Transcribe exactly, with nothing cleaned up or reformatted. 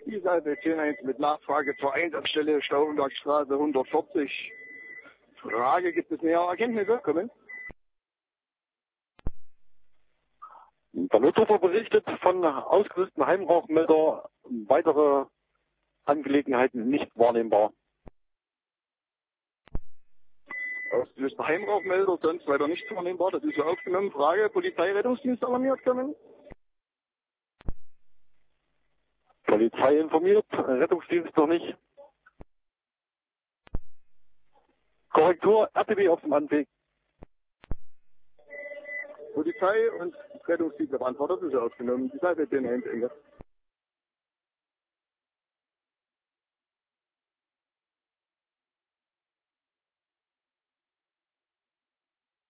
Die Seite zehn eins mit Nachfrage zur Einsatzstelle Stauffenbergstraße hundertvierzig. Frage, gibt es nähere Erkenntnisse? Kommen. Der Notrufer berichtet von ausgelösten Heimrauchmelder, weitere Angelegenheiten nicht wahrnehmbar. Ausgelöster Heimrauchmelder, sonst weiter nicht wahrnehmbar, das ist ja aufgenommen. Frage, Polizei, Rettungsdienst alarmiert, kommen. Polizei informiert, Rettungsdienst noch nicht. Korrektur, R T B auf dem Anweg. Polizei und Rettungsdienst beantwortet, das ist ja aufgenommen. Die Seite zehn eins, Enge.